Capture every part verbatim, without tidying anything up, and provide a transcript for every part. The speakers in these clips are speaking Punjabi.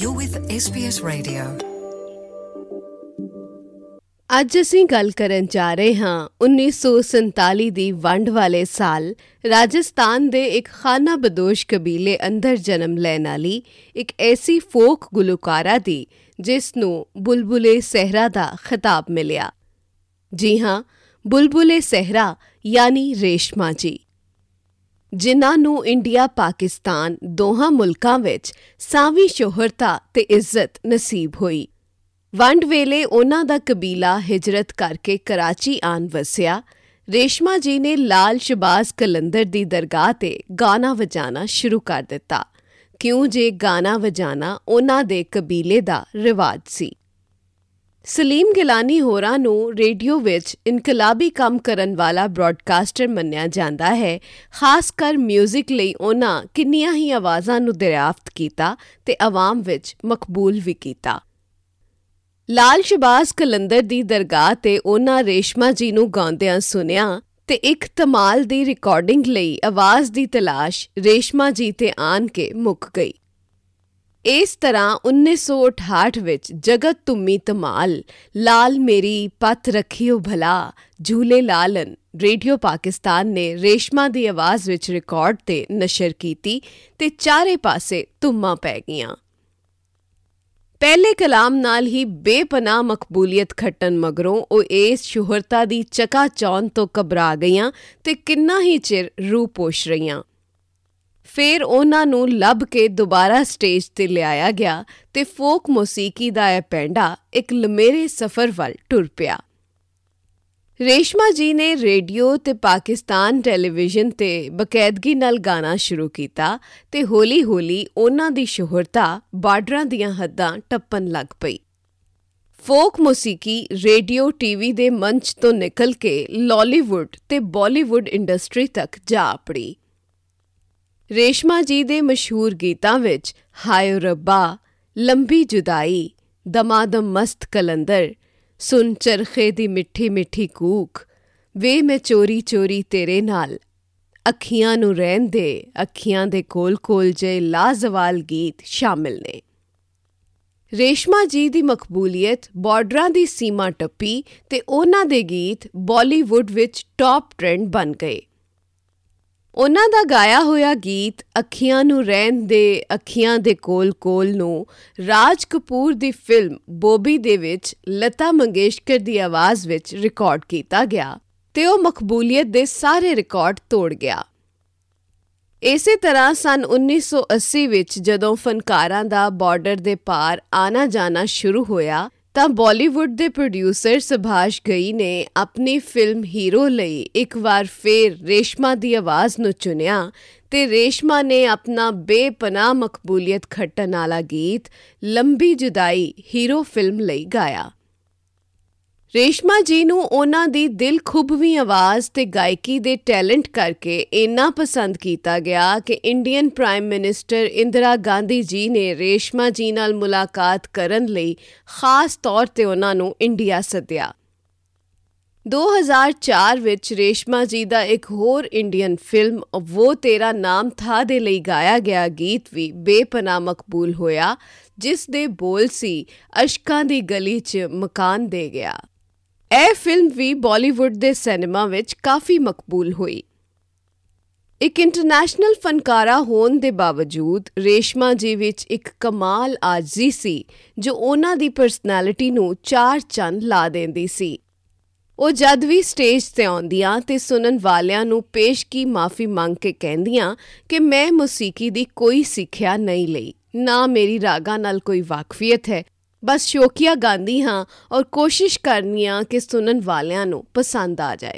You're with S B S Radio. ਅੱਜ ਅਸੀਂ ਗੱਲ ਕਰਨ ਜਾ ਰਹੇ ਹਾਂ ਉੱਨੀ ਸੌ ਸੰਤਾਲੀ ਦੀ ਵੰਡ ਵਾਲੇ ਸਾਲ ਰਾਜਸਥਾਨ ਦੇ ਇੱਕ ਖਾਨਾ ਬਦੋਸ਼ ਕਬੀਲੇ ਅੰਦਰ ਜਨਮ ਲੈਣ ਵਾਲੀ ਇੱਕ ਐਸੀ ਫੋਕ ਗੁਲੂਕਾਰਾ ਦੀ ਜਿਸ ਨੂੰ ਬੁਲਬੁਲੇ ਸਹਿਰਾ ਦਾ ਖਿਤਾਬ ਮਿਲਿਆ। ਜੀ ਹਾਂ, ਬੁਲਬੁਲੇ ਸਹਿਰਾ ਯਾਨੀ ਰੇਸ਼ਮਾ ਜੀ, ਜਿਨ੍ਹਾਂ ਨੂੰ ਇੰਡੀਆ ਪਾਕਿਸਤਾਨ ਦੋਹਾਂ ਮੁਲਕਾਂ ਵਿੱਚ ਸਾਵੀਂ ਸ਼ੋਹਰਤਾ ਤੇ ਇੱਜ਼ਤ ਨਸੀਬ ਹੋਈ। ਵੰਡ ਵੇਲੇ ਉਹਨਾਂ ਦਾ ਕਬੀਲਾ ਹਿਜਰਤ ਕਰਕੇ ਕਰਾਚੀ ਆਣ ਵਸਿਆ। ਰੇਸ਼ਮਾ ਜੀ ਨੇ ਲਾਲ ਸ਼ਬਾਜ਼ ਕਲੰਦਰ ਦੀ ਦਰਗਾਹ ਤੇ ਗਾਣਾ ਵਜਾਣਾ ਸ਼ੁਰੂ ਕਰ ਦਿੱਤਾ, ਕਿਉਂ ਜੇ ਗਾਣਾ ਵਜਾਣਾ ਉਹਨਾਂ ਦੇ ਕਬੀਲੇ ਦਾ ਰਿਵਾਜ ਸੀ। ਸਲੀਮ ਗਿਲਾਨੀ ਹੋਰਾਂ ਨੂੰ ਰੇਡੀਓ ਵਿੱਚ ਇਨਕਲਾਬੀ ਕੰਮ ਕਰਨ ਵਾਲਾ ਬ੍ਰੌਡਕਾਸਟਰ ਮੰਨਿਆ ਜਾਂਦਾ ਹੈ। ਖਾਸ ਕਰ ਮਿਊਜ਼ਿਕ ਲਈ ਉਹਨਾਂ ਕਿੰਨੀਆਂ ਹੀ ਆਵਾਜ਼ਾਂ ਨੂੰ ਦਰਿਆਫਤ ਕੀਤਾ ਤੇ ਆਵਾਮ ਵਿੱਚ ਮਕਬੂਲ ਵੀ ਕੀਤਾ। ਲਾਲ ਸ਼ਬਾਜ਼ ਕਲੰਦਰ ਦੀ ਦਰਗਾਹ ਤੇ ਉਹਨਾਂ ਰੇਸ਼ਮਾ ਜੀ ਨੂੰ ਗਾਉਂਦਿਆਂ ਸੁਣਿਆ ਤੇ ਇੱਕ ਧਮਾਲ ਦੀ ਰਿਕਾਰਡਿੰਗ ਲਈ ਆਵਾਜ਼ ਦੀ ਤਲਾਸ਼ ਰੇਸ਼ਮਾ ਜੀ ਤੇ ਆਣ ਕੇ ਮੁੱਕ ਗਈ। ਇਸ ਤਰ੍ਹਾਂ ਉੱਨੀ ਸੌ ਅਠਾਹਠ ਵਿੱਚ ਜਗਤ ਤੁਮੀ ਧਮਾਲ ਲਾਲ ਮੇਰੀ ਪੱਤ ਰੱਖਿਓ ਭਲਾ ਝੂਲੇ ਲਾਲਨ ਰੇਡੀਓ ਪਾਕਿਸਤਾਨ ਨੇ ਰੇਸ਼ਮਾ ਦੀ ਆਵਾਜ਼ ਵਿੱਚ ਰਿਕਾਰਡ ਤੇ ਨਸ਼ਰ ਕੀਤੀ ਤੇ ਚਾਰੇ ਪਾਸੇ ਧੁੰਮਾਂ ਪੈ ਗਈਆਂ। ਪਹਿਲੇ ਕਲਾਮ ਨਾਲ ਹੀ ਬੇਪਨਾਹ ਮਕਬੂਲੀਅਤ ਖੱਟਣ ਮਗਰੋਂ ਉਹ ਇਸ ਸ਼ੋਹਰਤਾ ਦੀ ਚਕਾਚੌਂਧ ਤੋਂ ਘਬਰਾ ਗਈਆਂ ਤੇ ਕਿੰਨਾ ਹੀ ਚਿਰ ਰੂਹ ਪੋਸ਼ ਰਹੀਆਂ। ਫਿਰ ਉਹਨਾਂ ਨੂੰ ਲੱਭ ਕੇ ਦੁਬਾਰਾ ਸਟੇਜ ਤੇ ਲਿਆਇਆ ਗਿਆ ਤੇ ਫੋਕ ਮੌਸੀਕੀ ਦਾ ਇਹ ਪੈਂਡਾ ਇੱਕ ਲੰਮੇਰੇ ਸਫ਼ਰ ਵੱਲ ਟੁਰ ਪਿਆ। ਰੇਸ਼ਮਾ ਜੀ ਨੇ ਰੇਡੀਓ ਤੇ ਪਾਕਿਸਤਾਨ ਟੈਲੀਵਿਜ਼ਨ ਤੇ ਬਕਾਇਦਗੀ ਨਾਲ ਗਾਣਾ ਸ਼ੁਰੂ ਕੀਤਾ ਤੇ ਹੌਲੀ-ਹੌਲੀ ਉਹਨਾਂ ਦੀ ਸ਼ੋਹਰਤਾ ਬਾਰਡਰਾਂ ਦੀਆਂ ਹੱਦਾਂ ਟੱਪਣ ਲੱਗ ਪਈ। ਫੋਕ ਮੌਸੀਕੀ ਰੇਡੀਓ ਟੀਵੀ ਦੇ ਮੰਚ ਤੋਂ ਨਿਕਲ ਕੇ ਲਾਲੀਵੁੱਡ ਤੇ ਬਾਲੀਵੁੱਡ ਇੰਡਸਟਰੀ ਤੱਕ ਜਾ ਅਪੜੀ। ਰੇਸ਼ਮਾ ਜੀ ਦੇ ਮਸ਼ਹੂਰ ਗੀਤਾਂ ਵਿੱਚ ਹਾਏ ਰੱਬਾ, ਲੰਬੀ ਜੁਦਾਈ, ਦਮਾਦਮ ਮਸਤ ਕਲੰਦਰ, ਸੁਣ ਚਰਖੇ ਦੀ ਮਿੱਠੀ ਮਿੱਠੀ ਕੂਕ, ਵੇ ਮੈਂ ਚੋਰੀ ਚੋਰੀ ਤੇਰੇ ਨਾਲ, ਅੱਖੀਆਂ ਨੂੰ ਰਹਿਣ ਦੇ, ਅੱਖੀਆਂ ਦੇ ਕੋਲ ਕੋਲ ਜੇ ਲਾਜ਼ਵਾਲ ਗੀਤ ਸ਼ਾਮਿਲ ਨੇ। ਰੇਸ਼ਮਾ ਜੀ ਦੀ ਮਕਬੂਲੀਅਤ ਬਾਰਡਰਾਂ ਦੀ ਸੀਮਾ ਟੱਪੀ ਤੇ ਉਹਨਾਂ ਦੇ ਗੀਤ ਬਾਲੀਵੁੱਡ ਵਿੱਚ ਟੌਪ ਟ੍ਰੈਂਡ ਬਣ ਗਏ। ਉਹਨਾਂ ਦਾ ਗਾਇਆ ਹੋਇਆ ਗੀਤ ਅੱਖੀਆਂ ਨੂੰ ਰਹਿਣ ਦੇ, ਅੱਖੀਆਂ ਦੇ ਕੋਲ ਕੋਲ ਨੂੰ ਰਾਜ ਕਪੂਰ ਦੀ ਫਿਲਮ ਬੋਬੀ ਦੇ ਵਿੱਚ ਲਤਾ ਮੰਗੇਸ਼ਕਰ ਦੀ ਆਵਾਜ਼ ਵਿੱਚ ਰਿਕਾਰਡ ਕੀਤਾ ਗਿਆ ਤੇ ਉਹ ਮਕਬੂਲੀਅਤ ਦੇ ਸਾਰੇ ਰਿਕਾਰਡ ਤੋੜ ਗਿਆ। ਇਸੇ ਤਰ੍ਹਾਂ ਸੰਨ ਉੱਨੀ ਸੌ ਅੱਸੀ ਵਿੱਚ ਜਦੋਂ ਫਨਕਾਰਾਂ ਦਾ ਬਾਰਡਰ ਦੇ ਪਾਰ ਆਣਾ ਜਾਣਾ ਸ਼ੁਰੂ ਹੋਇਆ ਤਾਂ ਬਾਲੀਵੁੱਡ ਦੇ ਪ੍ਰੋਡਿਊਸਰ ਸੁਭਾਸ਼ ਘਈ ਨੇ ਆਪਣੀ ਫਿਲਮ ਹੀਰੋ ਲਈ ਇੱਕ ਵਾਰ ਫੇਰ ਰੇਸ਼ਮਾ ਦੀ ਆਵਾਜ਼ ਨੂੰ ਚੁਣਿਆ ਤੇ ਰੇਸ਼ਮਾ ਨੇ ਆਪਣਾ ਬੇਪਨਾਹ ਮਕਬੂਲੀਅਤ ਖੱਟਣ ਵਾਲਾ ਗੀਤ ਲੰਬੀ ਜੁਦਾਈ ਹੀਰੋ ਫਿਲਮ ਲਈ ਗਾਇਆ। ਰੇਸ਼ਮਾ ਜੀ ਨੂੰ ਉਹਨਾਂ ਦੀ ਦਿਲ ਖੁਭਵੀਂ ਆਵਾਜ਼ ਤੇ ਗਾਇਕੀ ਦੇ ਟੈਲੈਂਟ ਕਰਕੇ ਇੰਨਾ ਪਸੰਦ ਕੀਤਾ ਗਿਆ ਕਿ Indian prime minister Indira Gandhi ji ਨੇ ਰੇਸ਼ਮਾ ਜੀ ਨਾਲ ਮੁਲਾਕਾਤ ਕਰਨ ਲਈ ਖਾਸ ਤੌਰ ਤੇ ਉਹਨਾਂ ਨੂੰ ਇੰਡੀਆ ਸੱਦਿਆ। ਦੋ ਹਜ਼ਾਰ ਚਾਰ ਵਿੱਚ ਰੇਸ਼ਮਾ ਜੀ ਦਾ ਇੱਕ ਹੋਰ ਇੰਡੀਅਨ ਫਿਲਮ ਵੋ ਤੇਰਾ ਨਾਮ ਥਾ ਦੇ ਲਈ ਗਾਇਆ ਗਿਆ ਗੀਤ ਵੀ ਬੇਪਨਾਹ ਮਕਬੂਲ ਹੋਇਆ, ਜਿਸ ਦੇ ਬੋਲ ਸੀ ਅਸ਼ਕਾਂ ਦੀ ਗਲੀ 'ਚ ਮਕਾਨ ਦੇ ਗਿਆ। ਇਹ ਫਿਲਮ ਵੀ ਬਾਲੀਵੁੱਡ ਦੇ ਸਿਨੇਮਾ ਵਿੱਚ ਕਾਫੀ ਮਕਬੂਲ ਹੋਈ। ਇੱਕ ਇੰਟਰਨੈਸ਼ਨਲ ਫਨਕਾਰਾ ਹੋਣ ਦੇ ਬਾਵਜੂਦ ਰੇਸ਼ਮਾ ਜੀ ਵਿੱਚ ਇੱਕ ਕਮਾਲ ਆਜਜ਼ੀ ਸੀ ਜੋ ਉਹਨਾਂ ਦੀ ਪਰਸਨੈਲਿਟੀ ਨੂੰ ਚਾਰ ਚੰਨ ਲਾ ਦਿੰਦੀ ਸੀ। ਉਹ ਜਦ ਵੀ ਸਟੇਜ ਤੇ ਆਉਂਦੀਆਂ ਤੇ ਸੁਣਨ ਵਾਲਿਆਂ ਨੂੰ ਪੇਸ਼ਗੀ ਮਾਫੀ ਮੰਗ ਕੇ ਕਹਿੰਦੀਆਂ ਕਿ ਮੈਂ ਮੌਸੀਕੀ ਦੀ ਕੋਈ ਸਿੱਖਿਆ ਨਹੀਂ ਲਈ, ਨਾ ਮੇਰੀ ਰਾਗਾਂ ਨਾਲ ਕੋਈ ਵਾਕਫੀਅਤ ਹੈ, ਬਸ ਸ਼ੌਕੀਆ ਗਾਉਂਦੀ ਹਾਂ ਔਰ ਕੋਸ਼ਿਸ਼ ਕਰਨੀ ਆ ਕਿ ਸੁਣਨ ਵਾਲਿਆਂ ਨੂੰ ਪਸੰਦ ਆ ਜਾਏ।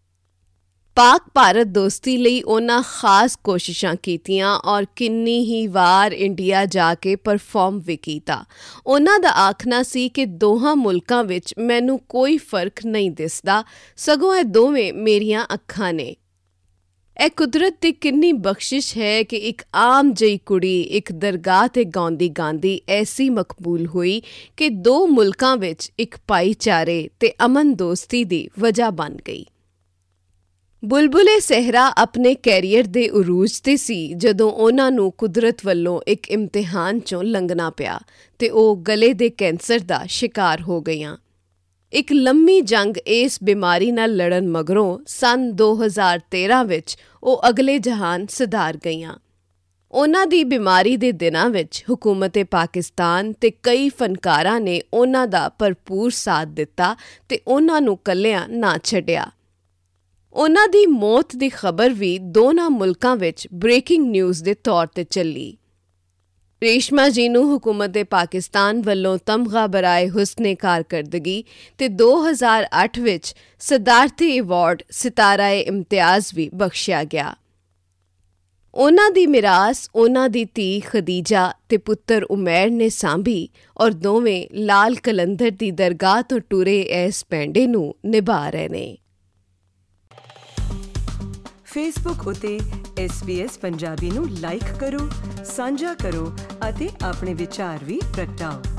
ਪਾਕ ਭਾਰਤ ਦੋਸਤੀ ਲਈ ਉਹਨਾਂ ਖਾਸ ਕੋਸ਼ਿਸ਼ਾਂ ਕੀਤੀਆਂ ਔਰ ਕਿੰਨੀ ਹੀ ਵਾਰ ਇੰਡੀਆ ਜਾ ਕੇ ਪਰਫਾਰਮ ਵੀ ਕੀਤਾ। ਉਹਨਾਂ ਦਾ ਆਖਣਾ ਸੀ ਕਿ ਦੋਹਾਂ ਮੁਲਕਾਂ ਵਿੱਚ ਮੈਨੂੰ ਕੋਈ ਫਰਕ ਨਹੀਂ ਦਿਸਦਾ, ਸਗੋਂ ਇਹ ਦੋਵੇਂ ਮੇਰੀਆਂ ਅੱਖਾਂ ਨੇ। ਇਹ ਕੁਦਰਤ ਦੀ ਕਿੰਨੀ ਬਖਸ਼ਿਸ਼ ਹੈ ਕਿ ਇੱਕ ਆਮ ਜਿਹੀ ਕੁੜੀ ਇੱਕ ਦਰਗਾਹ ਤੇ ਗਾਉਂਦੀ ਗਾਉਂਦੀ ਐਸੀ ਮਕਬੂਲ ਹੋਈ ਕਿ ਦੋ ਮੁਲਕਾਂ ਵਿੱਚ ਇੱਕ ਭਾਈਚਾਰੇ ਤੇ ਅਮਨ ਦੋਸਤੀ ਦੀ ਵਜ੍ਹਾ ਬਣ ਗਈ। ਬੁਲਬੁਲੇ ਸਹਿਰਾ ਆਪਣੇ ਕੈਰੀਅਰ ਦੇ ਉਰੂਜ 'ਤੇ ਸੀ ਜਦੋਂ ਉਹਨਾਂ ਨੂੰ ਕੁਦਰਤ ਵੱਲੋਂ ਇੱਕ ਇਮਤਿਹਾਨ 'ਚੋਂ ਲੰਘਣਾ ਪਿਆ ਤੇ ਉਹ ਗਲੇ ਦੇ ਕੈਂਸਰ ਦਾ ਸ਼ਿਕਾਰ ਹੋ ਗਈਆਂ। ਇੱਕ ਲੰਮੀ ਜੰਗ ਇਸ ਬਿਮਾਰੀ ਨਾਲ ਲੜਨ ਮਗਰੋਂ ਸੰਨ ਦੋ ਹਜ਼ਾਰ ਤੇਰ੍ਹਾਂ ਵਿੱਚ ਉਹ ਅਗਲੇ ਜਹਾਨ ਸਿਧਾਰ ਗਈਆਂ। ਉਹਨਾਂ ਦੀ ਬਿਮਾਰੀ ਦੇ ਦਿਨਾਂ ਵਿੱਚ ਹਕੂਮਤ ਪਾਕਿਸਤਾਨ ਤੇ ਕਈ ਫਨਕਾਰਾਂ ਨੇ ਉਹਨਾਂ ਦਾ ਭਰਪੂਰ ਸਾਥ ਦਿੱਤਾ ਤੇ ਉਹਨਾਂ ਨੂੰ ਕੱਲਿਆਂ ਨਾ ਛੱਡਿਆ। ਉਹਨਾਂ ਦੀ ਮੌਤ ਦੀ ਖਬਰ ਵੀ ਦੋਨਾਂ ਮੁਲਕਾਂ ਵਿੱਚ ਬ੍ਰੇਕਿੰਗ ਨਿਊਜ਼ ਦੇ ਤੌਰ 'ਤੇ ਚੱਲੀ। ਰੇਸ਼ਮਾ ਜੀ ਨੂੰ ਹਕੂਮਤ ਪਾਕਿਸਤਾਨ ਵੱਲੋਂ ਤਮਗਾ ਬਰਾਏ ਹੁਸਨੇ ਕਾਰਕਰਦਗੀ ਤੇ ਦੋ ਹਜ਼ਾਰ ਅੱਠ ਵਿੱਚ ਸਦਾਰਤੀ ਅਵਾਰਡ ਸਿਤਾਰਾ-ਏ ਇਮਤਿਆਜ਼ ਵੀ ਬਖਸ਼ਿਆ ਗਿਆ। ਉਹਨਾਂ ਦੀ ਮਿਰਾਸ ਉਹਨਾਂ ਦੀ ਧੀ ਖਦੀਜਾ ਤੇ ਪੁੱਤਰ ਉਮੈਰ ਨੇ ਸਾਂਭੀ ਔਰ ਦੋਵੇਂ ਲਾਲ ਕਲੰਦਰ ਦੀ ਦਰਗਾਹ ਤੋਂ ਟੁਰੇ ਇਸ ਪੈਂਡੇ ਨੂੰ ਨਿਭਾ ਰਹੇ ਨੇ। ਫੇਸਬੁੱਕ ਉਤੇ ਐਸ ਬੀ ਐਸ ਪੰਜਾਬੀ ਨੂੰ ਲਾਈਕ ਕਰੋ, ਸਾਂਝਾ ਕਰੋ ਅਤੇ ਆਪਣੇ ਵਿਚਾਰ ਵੀ ਪ੍ਰਗਟਾਓ।